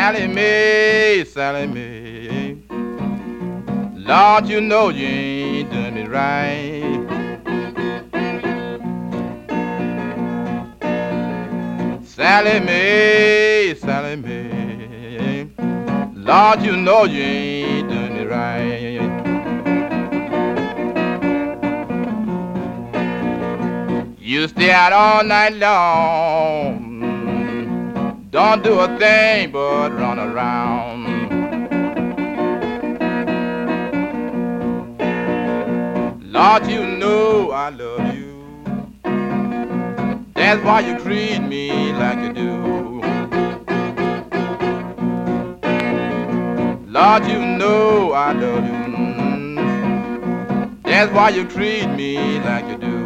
Sally Mae, Sally Mae. Lord, you know you ain't doing me right. Sally Mae, Sally Mae. Lord, you know you ain't doing me right. You stay out all night long, don't do a thing but run around. Lord, you know I love you. That's why you treat me like you do. Lord, you know I love you. That's why you treat me like you do.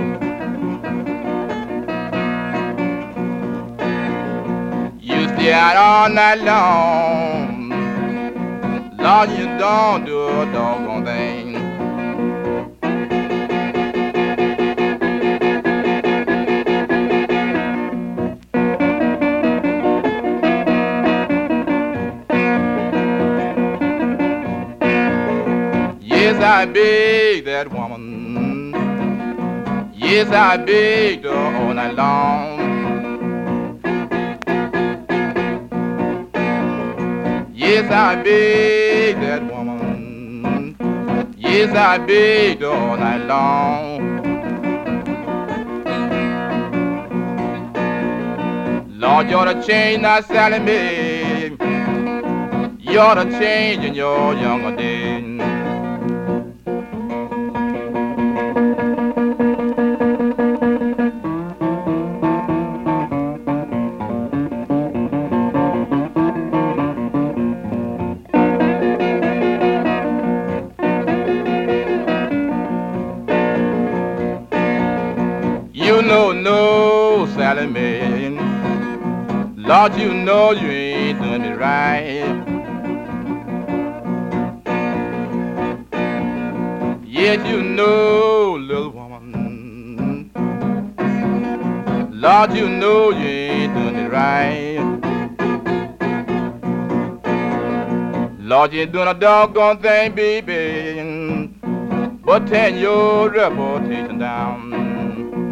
You stay out all night long. Lord, you don't do a doggone thing. Yes, I beg that woman. Yes, I begged her all night long. Yes, I begged that woman. Yes, I begged her all night long. Lord, you ought to change now, Sally Mae. You ought to change in your younger days. You know, no, Sally Mae. Lord, you know you ain't doing it right. Yes, you know, little woman. Lord, you know you ain't doing it right. Lord, you ain't doing a doggone thing, baby, but tearing your reputation down.